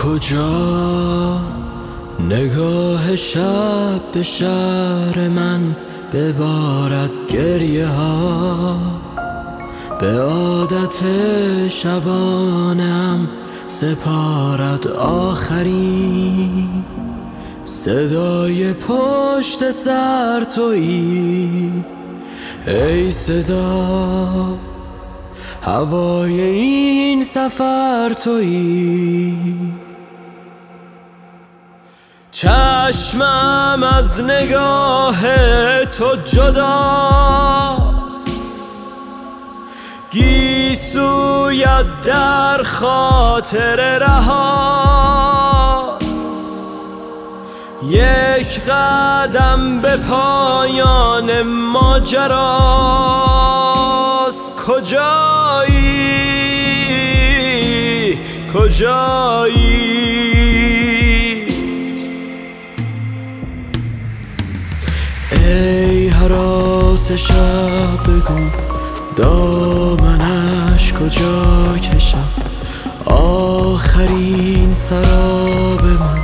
کجا نگاه شب به شهر من ببارد گریه ها، به عادت شبانم سپارد آخرین صدای پشت سر تویی، ای صدا هوای این سفر تویی. چشمم از نگاه تو جداست، گیسویت در خاطر رهاست، یک قدم به پایان ماجراست. کجایی کجایی؟ ای هراس شب بگو دامنش کجا کشم، آخرین سراب من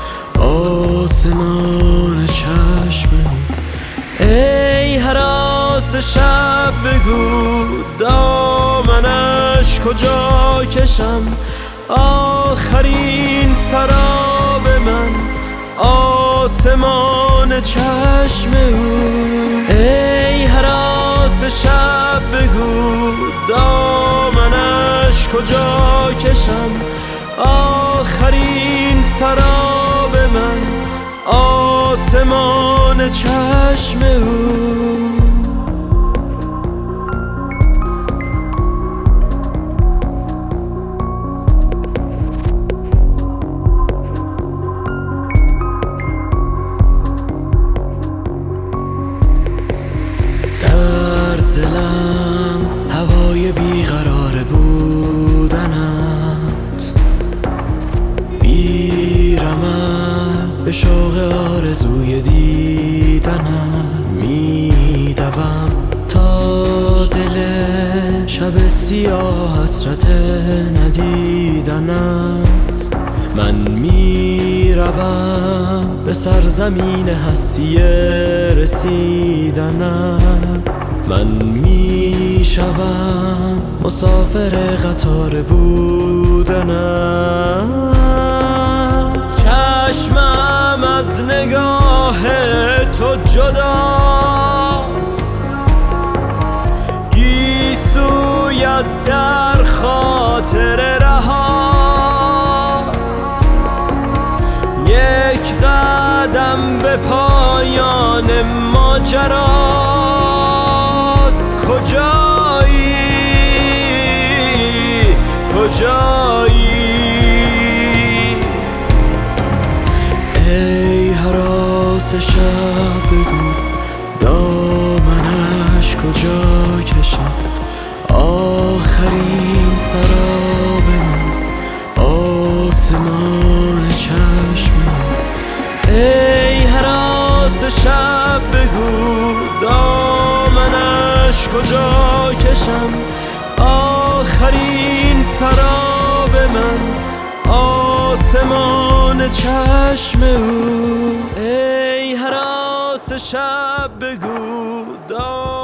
آسمان چشم. ای هراس شب بگو دامنش کجا کشم، آخرین سراب من آسمان چشم او. ای هراس شب بگو دامنش کجا کشم، آخرین سراب من آسمان چشم او. بیقرار بودنت، بیرمت به شوق آرزوی دیدنت، میدوم تا دل شب سیاه حسرت ندیدنت. من میروم به سرزمین هستی رسیدنت، من میشوم مسافر قطار بودنت. چشمم از نگاه تو جداست، گیسویت در خاطر رهاست، یک قدم به پایان ماجراست. کجایی کجایی؟ ای هراس شب بگو دامنش کجا کشم، آخرین سراب من آسمان چشم. ای هراس شب بگو دامنش کجا کشم، آخرین سراب من آسمان چشم او. ای هراس شب بگو